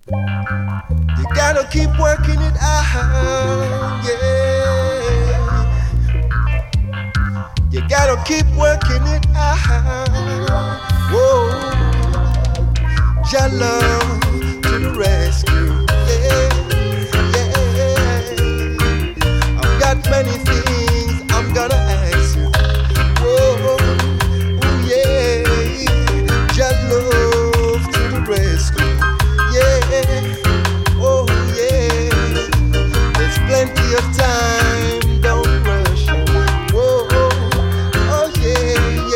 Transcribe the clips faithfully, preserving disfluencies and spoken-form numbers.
You gotta keep working it out, yeah. You gotta keep working it out. Whoa, Jah love to the rescue, yeah, yeah. I've got many things I'm gonna ask you. Whoa, ooh, yeah, Jah love to the rescue, yeah. Oh yeah, there's plenty of time, don't rush. Whoa, oh yeah,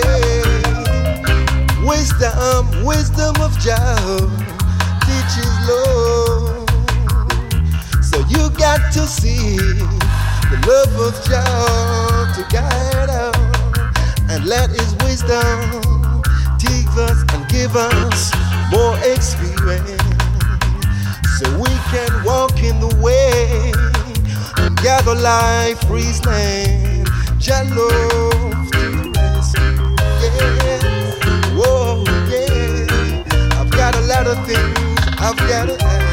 yeah. Wisdom, wisdom of Jah teaches love. So you got to see the love of Jah to guide us, and let His wisdom teach us and give us more experience, so we can walk in the way and gather life, freeze land. Jah love to the rescue, yeah. Whoa, yeah. I've got a lot of things I've got to ask.